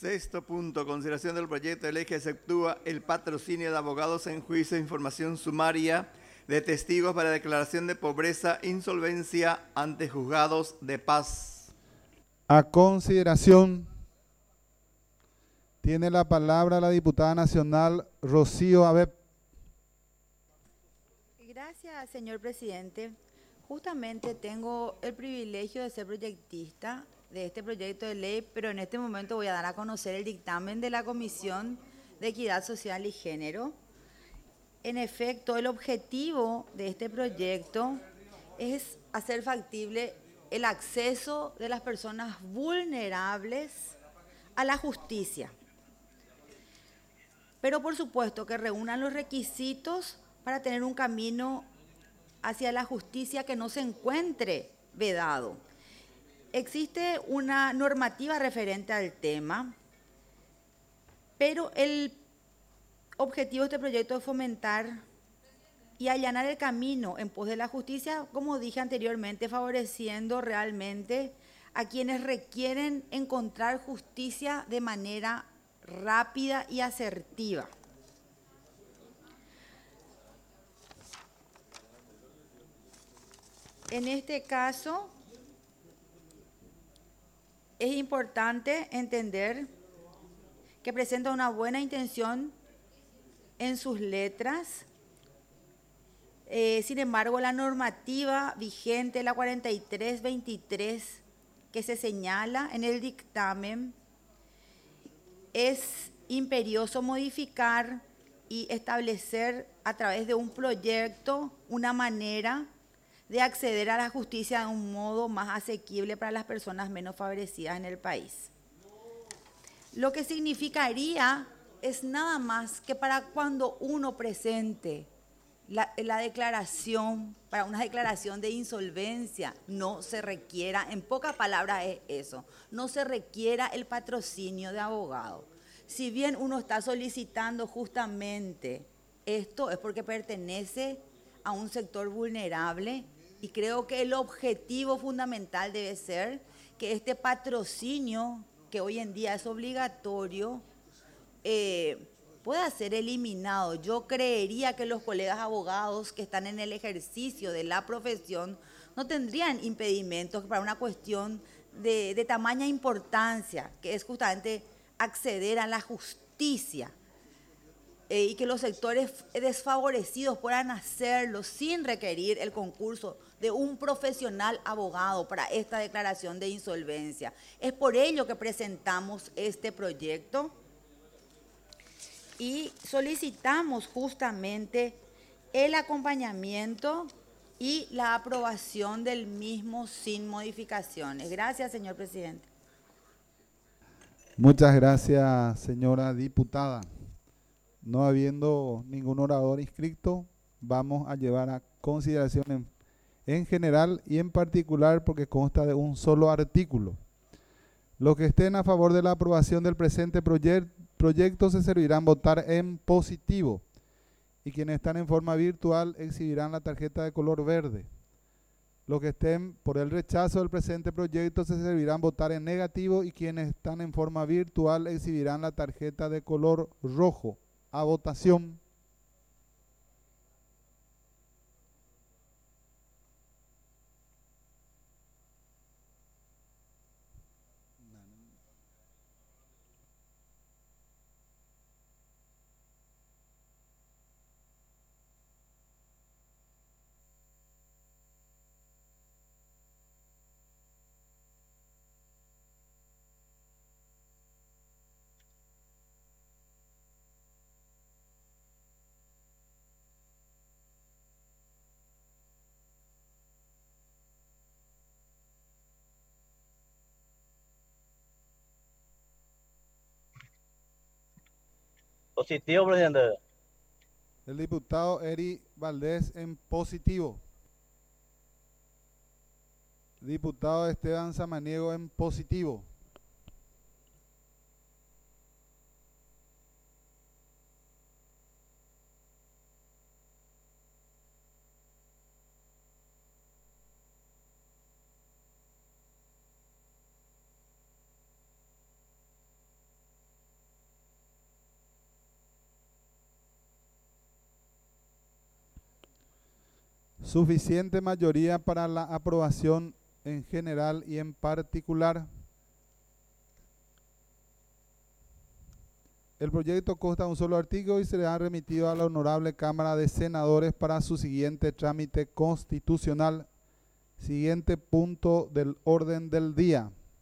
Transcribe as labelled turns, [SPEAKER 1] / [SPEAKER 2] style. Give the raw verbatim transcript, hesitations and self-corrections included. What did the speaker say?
[SPEAKER 1] Sexto punto, consideración del proyecto de ley que exceptúa el patrocinio de abogados en juicio de información sumaria de testigos para declaración de pobreza, insolvencia ante juzgados de paz.
[SPEAKER 2] A consideración, tiene la palabra la diputada nacional Rocío Abeb.
[SPEAKER 3] Gracias, señor presidente. Justamente tengo el privilegio de ser proyectista de este proyecto de ley, pero en este momento voy a dar a conocer el dictamen de la Comisión de Equidad Social y Género. En efecto, el objetivo de este proyecto es hacer factible el acceso de las personas vulnerables a la justicia, pero por supuesto que reúnan los requisitos para tener un camino hacia la justicia que no se encuentre vedado. Existe una normativa referente al tema, pero el objetivo de este proyecto es fomentar y allanar el camino en pos de la justicia, como dije anteriormente, favoreciendo realmente a quienes requieren encontrar justicia de manera rápida y asertiva. En este caso, es importante entender que presenta una buena intención en sus letras. Eh, sin embargo, la normativa vigente, la cuarenta y tres veintitrés, que se señala en el dictamen, es imperioso modificar y establecer a través de un proyecto una manera de acceder a la justicia de un modo más asequible para las personas menos favorecidas en el país. Lo que significaría es nada más que para cuando uno presente la, la declaración, para una declaración de insolvencia, no se requiera, en pocas palabras es eso, no se requiera el patrocinio de abogado. Si bien uno está solicitando justamente esto, es porque pertenece a un sector vulnerable. Y creo que el objetivo fundamental debe ser que este patrocinio, que hoy en día es obligatorio, eh, pueda ser eliminado. Yo creería que los colegas abogados que están en el ejercicio de la profesión no tendrían impedimentos para una cuestión de, de tamaña importancia, que es justamente acceder a la justicia. Eh, y que los sectores desfavorecidos puedan hacerlo sin requerir el concurso de un profesional abogado para esta declaración de insolvencia. Es por ello que presentamos este proyecto y solicitamos justamente el acompañamiento y la aprobación del mismo sin modificaciones. Gracias, señor presidente.
[SPEAKER 2] Muchas gracias, señora diputada. No habiendo ningún orador inscrito, vamos a llevar a consideración en, en general y en particular porque consta de un solo artículo. Los que estén a favor de la aprobación del presente proyec proyecto se servirán votar en positivo y quienes están en forma virtual exhibirán la tarjeta de color verde. Los que estén por el rechazo del presente proyecto se servirán votar en negativo y quienes están en forma virtual exhibirán la tarjeta de color rojo. A votación.
[SPEAKER 4] Positivo, presidente.
[SPEAKER 2] El diputado Eri Valdés en positivo. Diputado Esteban Samaniego en positivo. Suficiente mayoría para la aprobación en general y en particular. El proyecto consta de un solo artículo y será remitido a la Honorable Cámara de Senadores para su siguiente trámite constitucional. Siguiente punto del orden del día.